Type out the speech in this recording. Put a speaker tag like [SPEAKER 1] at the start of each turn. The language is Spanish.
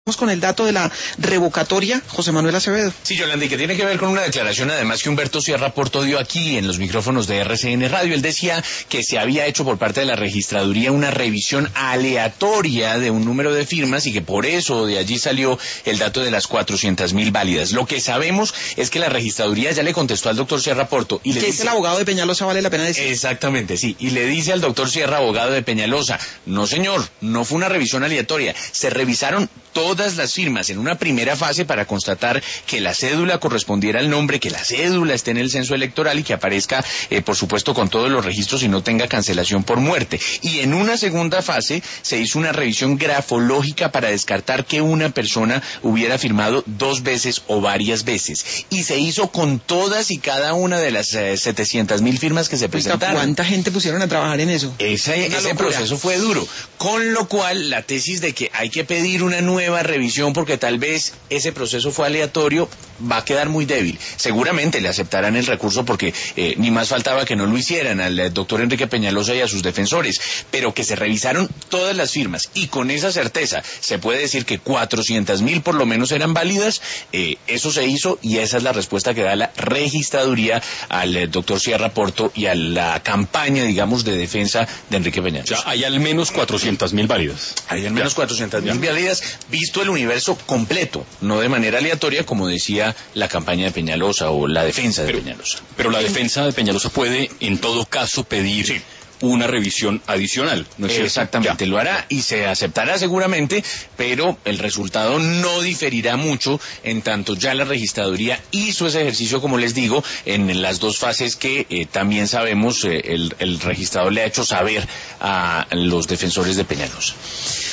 [SPEAKER 1] con el dato de la revocatoria, José Manuel Acevedo.
[SPEAKER 2] Sí, Yolanda, y que tiene que ver con una declaración además que Humberto Sierra Porto dio aquí en los micrófonos de RCN Radio. Él decía que se había hecho por parte de la registraduría una revisión aleatoria de un número de firmas y que por eso de allí salió el dato de las 400.000 válidas. Lo que sabemos es que la registraduría ya le contestó al doctor Sierra Porto y le dice...
[SPEAKER 1] es el abogado de Peñalosa, vale la pena decir.
[SPEAKER 2] Exactamente, sí, y le dice al doctor Sierra, abogado de Peñalosa, no señor, no fue una revisión aleatoria, se revisaron todas las firmas en una primera fase para constatar que la cédula correspondiera al nombre, que la cédula esté en el censo electoral y que aparezca, por supuesto, con todos los registros y no tenga cancelación por muerte. Y en una segunda fase se hizo una revisión grafológica para descartar que una persona hubiera firmado 2 veces o varias veces. Y se hizo con todas y cada una de las 700.000 firmas que se presentaron.
[SPEAKER 1] ¿Cuánta gente pusieron a trabajar en eso?
[SPEAKER 2] Ese proceso fue duro. Con lo cual, la tesis de que hay que pedir una nueva revisión porque tal vez ese proceso fue aleatorio va a quedar muy débil. Seguramente le aceptarán el recurso porque ni más faltaba que no lo hicieran al doctor Enrique Peñalosa y a sus defensores, pero que se revisaron todas las firmas y con esa certeza se puede decir que 400.000 por lo menos eran válidas. Eso se hizo y esa es la respuesta que da la registraduría al doctor Sierra Porto y a la campaña, digamos, de defensa de Enrique Peñalosa.
[SPEAKER 3] Ya hay al menos 400.000 válidas.
[SPEAKER 2] Hay al menos 400.000 válidas, visto el universo completo, no de manera aleatoria, como decía la campaña de Peñalosa o la defensa de Peñalosa.
[SPEAKER 3] Pero la defensa de Peñalosa puede, en todo caso, pedir una revisión adicional, ¿no es cierto?
[SPEAKER 2] Exactamente, lo hará y se aceptará seguramente, pero el resultado no diferirá mucho en tanto ya la registraduría hizo ese ejercicio, como les digo, en las 2 fases que también sabemos el registrador le ha hecho saber a los defensores de Peñalosa.